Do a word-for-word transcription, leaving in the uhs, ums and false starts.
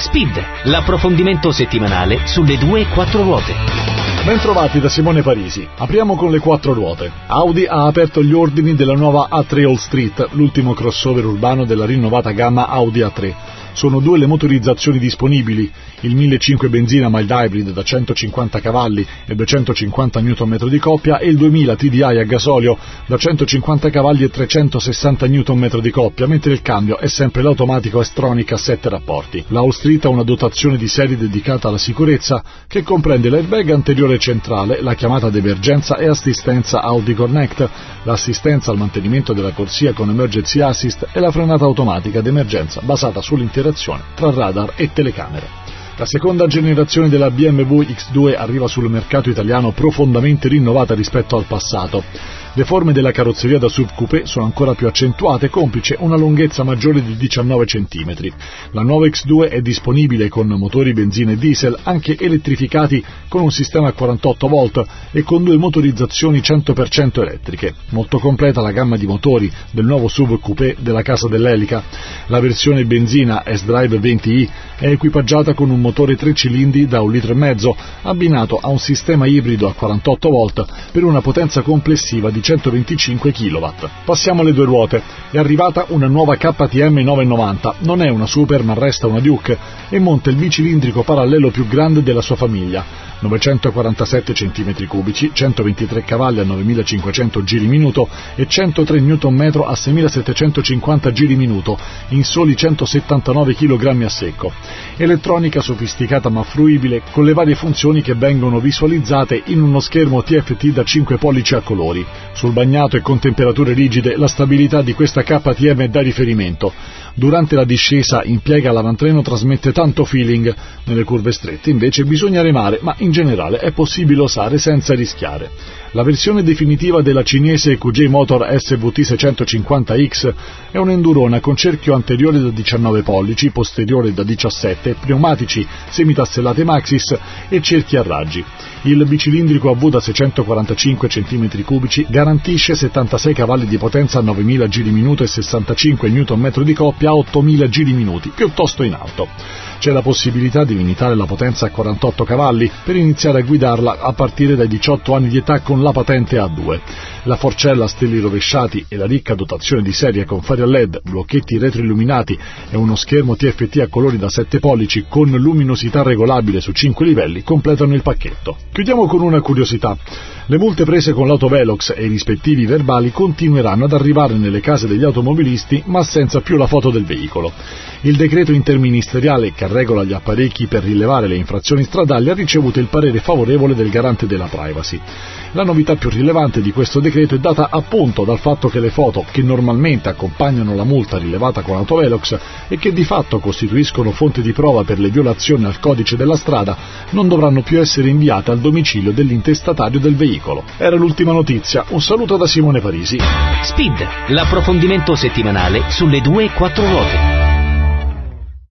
Speed, l'approfondimento settimanale sulle due e quattro ruote. Bentrovati da Simone Parisi. Apriamo con le quattro ruote. Audi ha aperto gli ordini della nuova A tre Allstreet, l'ultimo crossover urbano della rinnovata gamma Audi A tre. Sono due le motorizzazioni disponibili, il millecinquecento benzina mild hybrid da centocinquanta cavalli e duecentocinquanta newton metri di coppia e il duemila T D I a gasolio da centocinquanta cavalli e trecentosessanta newton metri di coppia, mentre il cambio è sempre l'automatico S-Tronic a sette rapporti. La Allstreet ha una dotazione di serie dedicata alla sicurezza che comprende l'airbag anteriore centrale, la chiamata d'emergenza e assistenza Audi Connect, l'assistenza al mantenimento della corsia con Emergency Assist e la frenata automatica d'emergenza basata sull'interazione tra radar e telecamere. La seconda generazione della B M W X due arriva sul mercato italiano profondamente rinnovata rispetto al passato. Le forme della carrozzeria da S U V coupé sono ancora più accentuate, complice una lunghezza maggiore di diciannove centimetri. La nuova X due è disponibile con motori benzina e diesel, anche elettrificati con un sistema a quarantotto volt e con due motorizzazioni cento per cento elettriche. Molto completa la gamma di motori del nuovo S U V coupé della casa dell'Elica. La versione benzina S-Drive venti i è equipaggiata con un motore tre cilindri da un litro e mezzo, abbinato a un sistema ibrido a quarantotto volt per una potenza complessiva di centoventicinque chilowatt. Passiamo alle due ruote. È arrivata una nuova K T M novecentonovanta, non è una Super ma resta una Duke e monta il bicilindrico parallelo più grande della sua famiglia, novecentoquarantasette centimetri cubici, centoventitré cavalli a novemilacinquecento giri minuto e centotré newton metri a seimilasettecentocinquanta giri minuto in soli centosettantanove chilogrammi a secco. Elettronica sofisticata ma fruibile con le varie funzioni che vengono visualizzate in uno schermo T F T da cinque pollici a colori. Sul bagnato e con temperature rigide la stabilità di questa K T M è da riferimento. Durante la discesa in piega l'avantreno trasmette tanto feeling, nelle curve strette invece bisogna remare, ma in generale è possibile osare senza rischiare. La versione definitiva della cinese Q J Motor S V T seicentocinquanta X è un'endurona con cerchio anteriore da diciannove pollici, posteriore da diciassette, pneumatici semitastellate Maxxis e cerchi a raggi. Il bicilindrico a V da seicentoquarantacinque centimetri cubici garantisce settantasei cavalli di potenza a novemila giri minuto e sessantacinque newton metri di coppia a ottomila giri minuti, piuttosto in alto. C'è la possibilità di limitare la potenza a quarantotto cavalli per iniziare a guidarla a partire dai diciotto anni di età con la patente A due. La forcella a steli rovesciati e la ricca dotazione di serie con fari a L E D, blocchetti retroilluminati e uno schermo T F T a colori da sette pollici con luminosità regolabile su cinque livelli completano il pacchetto. Chiudiamo con una curiosità. Le multe prese con l'autovelox e i rispettivi verbali continueranno ad arrivare nelle case degli automobilisti, ma senza più la foto del veicolo. Il decreto interministeriale che regola gli apparecchi per rilevare le infrazioni stradali ha ricevuto il parere favorevole del garante della privacy. La novità più rilevante di questo decreto è data appunto dal fatto che le foto che normalmente accompagnano la multa rilevata con autovelox e che di fatto costituiscono fonte di prova per le violazioni al codice della strada non dovranno più essere inviate al domicilio dell'intestatario del veicolo. Era l'ultima notizia. Un saluto da Simone Parisi. Speed, l'approfondimento settimanale sulle due e quattro ruote.